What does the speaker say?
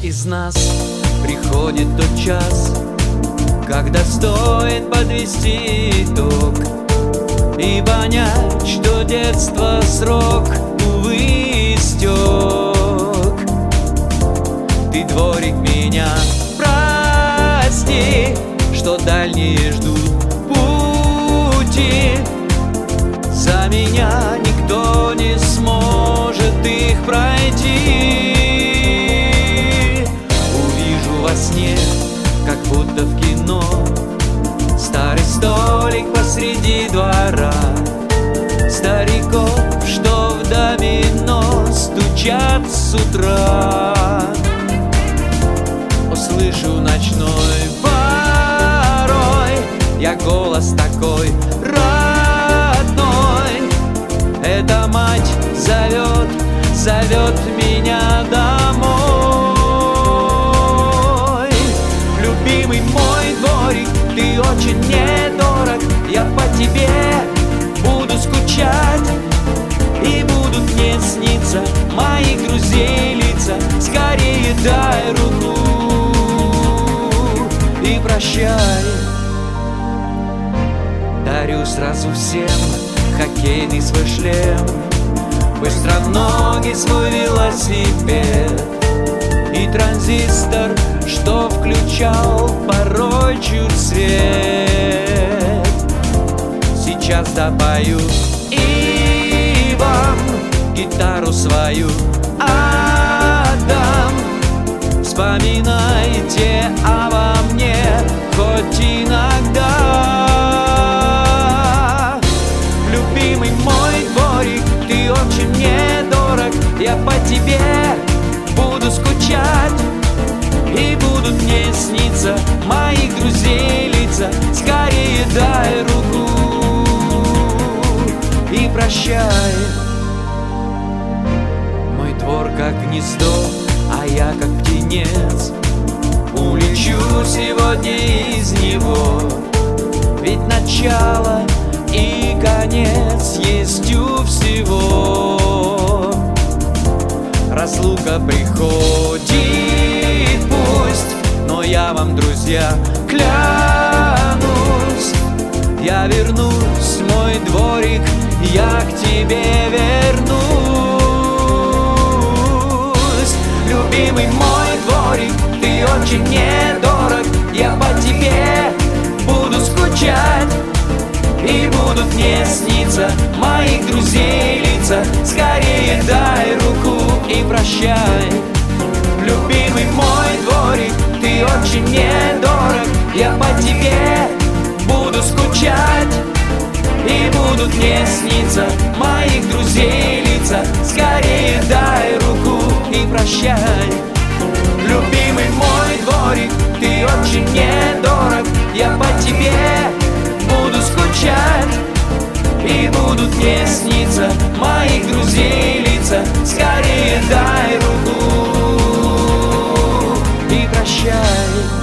из нас приходит тот час, когда стоит подвести итог и понять, что детство срок, увы, истек. Ты, дворик, меня прости, что дальние ждут пути. За меня никто не сможет их пройти. Увижу во сне, как будто в кино, старый столик посреди двора, стариков, что в домино стучат с утра. Услышу ночной порой я голос такой родной. Эта мать зовет, зовет меня домой. Любимый мой дворик, ты очень мне дорог. Я по тебе буду скучать, и будут мне сниться моих друзей лица. Скорее дай руку и прощай. Дарю сразу всем хоккейный свой шлем, быстроногий свой велосипед и транзистор, что включал порой чуть свет. Сейчас допою и вам гитару свою отдам. Вспоминайте обо мне хоть иногда. Любимый мой дворик, ты очень мне дорог. Я по тебе буду скучать, и будут мне сниться моих друзей лица. Скорее дай руку и прощай. Мой двор как гнездо, а я как птенец. Улечу сегодня из него, ведь начало и конец есть у всего. Разлука приходит, пусть, но я вам, друзья, клянусь, я вернусь, мой дворик, я к тебе вернусь. Любимый мой дворик, ты очень мне дорог. Я по тебе буду скучать, и будут мне сниться моих друзей лица. Скорее дай руку и прощай. Любимый мой дворик, ты очень мне дорог. Я по тебе буду скучать, и будут мне сниться моих друзей лица. Скорее дай руку и прощай. Любимый мой дворик, ты очень мне дорог. Я по тебе буду скучать, и будут мне сниться моих друзей лица. Скорее дай руку и прощай.